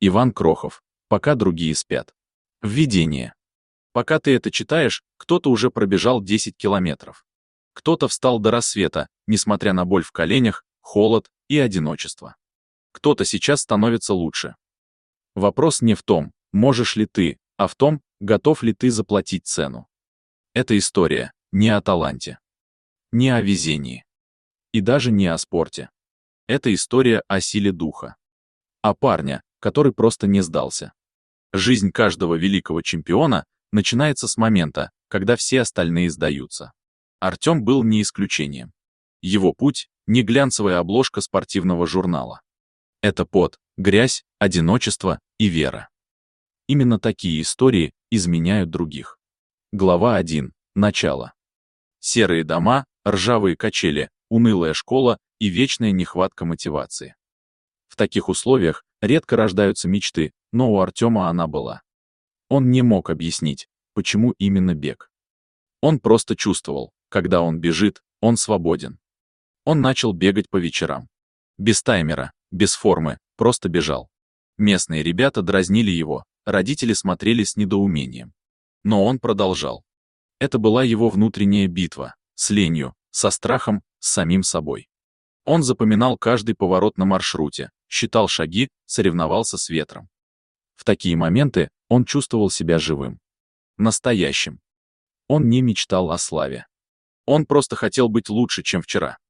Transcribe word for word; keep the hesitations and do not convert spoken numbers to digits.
Иван Крохов. Пока другие спят. Введение. Пока ты это читаешь, кто-то уже пробежал десять километров. Кто-то встал до рассвета, несмотря на боль в коленях, холод и одиночество. Кто-то сейчас становится лучше. Вопрос не в том, можешь ли ты, а в том, готов ли ты заплатить цену. Эта история не о таланте, не о везении и даже не о спорте. Это история о силе духа. О парне, который просто не сдался. Жизнь каждого великого чемпиона начинается с момента, когда все остальные сдаются. Артем был не исключением. Его путь — не глянцевая обложка спортивного журнала. Это пот, грязь, одиночество и вера. Именно такие истории изменяют других. Глава один. Начало. Серые дома, ржавые качели, унылая школа и вечная нехватка мотивации. В таких условиях редко рождаются мечты, но у Артема она была. Он не мог объяснить, почему именно бег. Он просто чувствовал, когда он бежит, он свободен. Он начал бегать по вечерам. Без таймера, без формы, просто бежал. Местные ребята дразнили его, родители смотрели с недоумением. Но он продолжал. Это была его внутренняя битва, с ленью, со страхом, с самим собой. Он запоминал каждый поворот на маршруте, считал шаги, соревновался с ветром. В такие моменты он чувствовал себя живым. Настоящим. Он не мечтал о славе. Он просто хотел быть лучше, чем вчера.